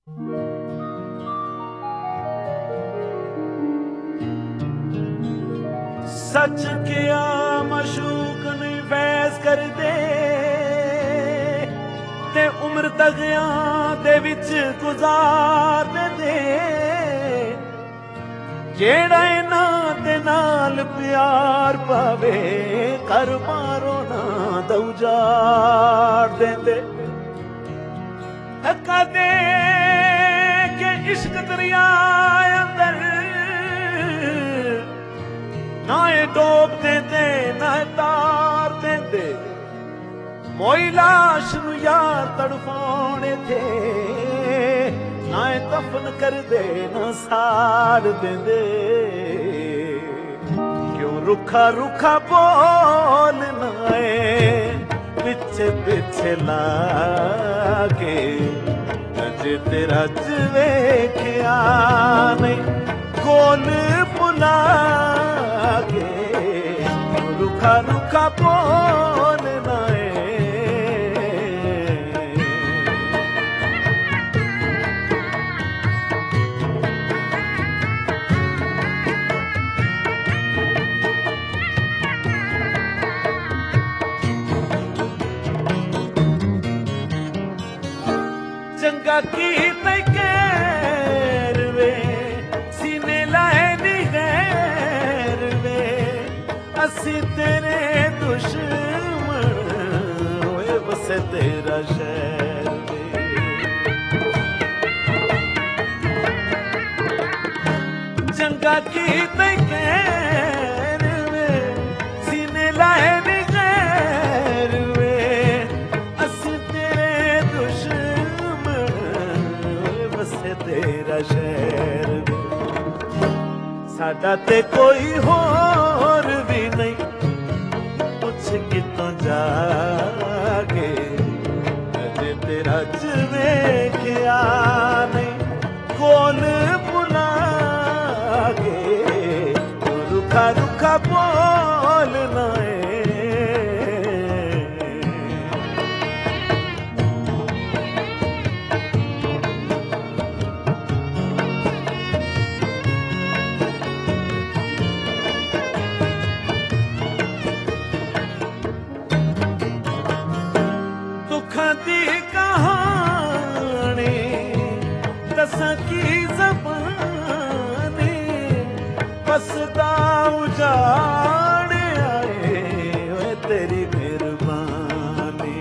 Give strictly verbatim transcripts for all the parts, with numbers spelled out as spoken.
सच किया मशूक नहीं फैस कर दे ते उम्र तगियां दे विच गुजार दे जेड़ा इन्हां दे नाल प्यार पावे कर मारो ना दउजार देंदे कदे के इश्क दरिया अंदर ना डोब देंदे ना तार देंदे मोई लाश नू यार तड़फाने थे ना दफन कर दे ना साड़ देंदे क्यों रुखा रुखा बोलना पिछे पिछे लागे अजे तेरा वेख्या नहीं कोल बुला के रुखा रुखा बोलना चंगा की तैर वे सीने लाए नी गैर वे असी तेरे दुश्मन होए बसे तेरा शहर वे चंगा की तैर वे सीने लाए नी गैर वे असी तेरे तेरा शहर साडा ते कोई होर भी नहीं कुछ कितों जाके अजे तेरा च वेख्या नहीं कोल बुला के रुखा रुखा बोलना की ज़बानी बसदा उजाड़ आए ओए तेरी मेहरबानी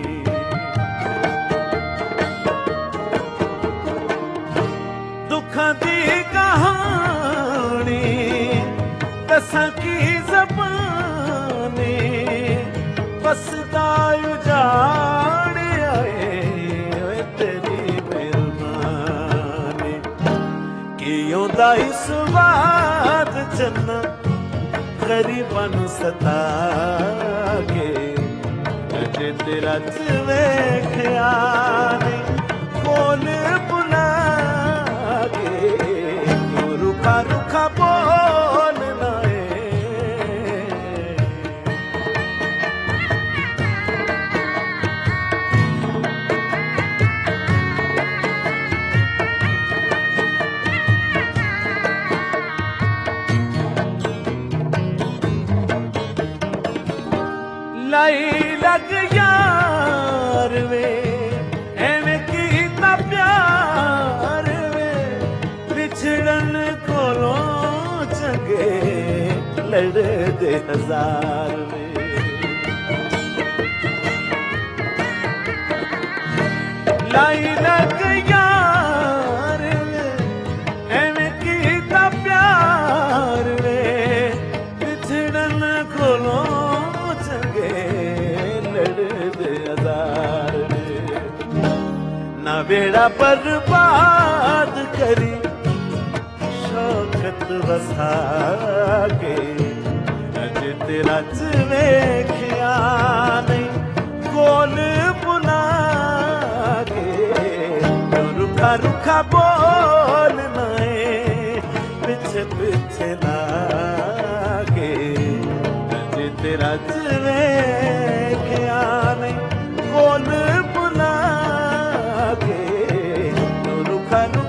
दुखां दी कहानी दसां की ज़बानी बसदा उजाड़ आए ओए तेरी दा स्वाद चन्ना गरीबां नू सता के अजे तेरा च वेख्या नहीं कोल बुला के रुखा रुखा बोलना लाई लग यार वे एवें कीता प्यार वे बिछड़न कोलों चंगे लड़ दे हजार वे लाई लग यार वे एवें कीता प्यार वे बिछड़न कोलों ना बेड़ा बर्बाद करी शौकत वसा के अजे तेरा च वेख्या नहीं कोल बुला के रुखा रुखा बोलना पिछे पिछे लागे अजे तेरा च वेख्या नहीं कोल बुला के रुखा ਸਾਨੂੰ